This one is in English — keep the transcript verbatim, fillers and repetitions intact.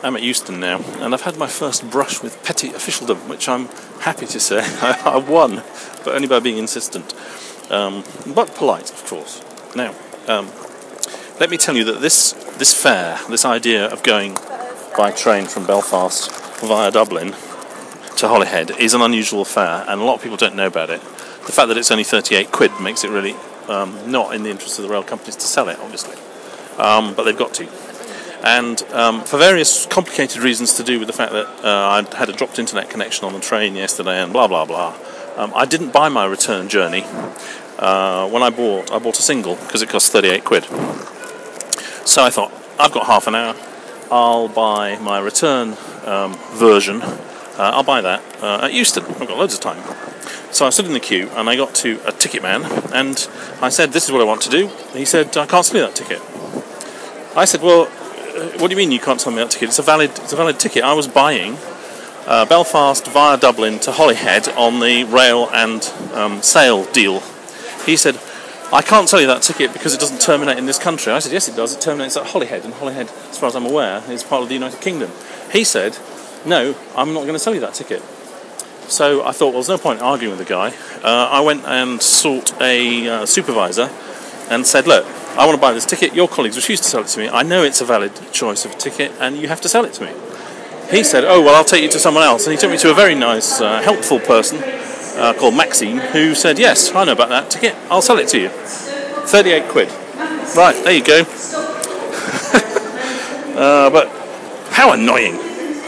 I'm at Euston now, and I've had my first brush with petty officialdom, which I'm happy to say I won, but only by being insistent. Um, but polite, of course. Now, um, let me tell you that this this fare, this idea of going by train from Belfast via Dublin to Holyhead is an unusual fare, and a lot of people don't know about it. The fact that it's only thirty-eight quid makes it really um, not in the interest of the rail companies to sell it, obviously. Um, but they've got to. And um, for various complicated reasons to do with the fact that uh, I had a dropped internet connection on the train yesterday and blah blah blah, um, I didn't buy my return journey. Uh, when I bought, I bought a single because it cost thirty-eight quid. So I thought, I've got half an hour, I'll buy my return um, version, uh, I'll buy that uh, at Euston, I've got loads of time. So I stood in the queue and I got to a ticket man and I said, this is what I want to do. He said, I can't sell you that ticket. I said, well, what do you mean you can't sell me that ticket? It's a valid, it's a valid ticket. I was buying uh, Belfast via Dublin to Holyhead on the rail and um, sail deal. He said, I can't sell you that ticket because it doesn't terminate in this country. I said, yes it does, it terminates at Holyhead, and Holyhead, as far as I'm aware, is part of the United Kingdom. He said, no, I'm not going to sell you that ticket. So I thought, well, there's no point arguing with the guy. Uh, I went and sought a uh, supervisor and said, look, I want to buy this ticket, your colleagues refuse to sell it to me, I know it's a valid choice of a ticket and you have to sell it to me. He said, oh, well, I'll take you to someone else. And he took me to a very nice, uh, helpful person Uh, called Maxine, who said, yes, I know about that ticket, I'll sell it to you. thirty-eight quid. Right, there you go. uh, but how annoying.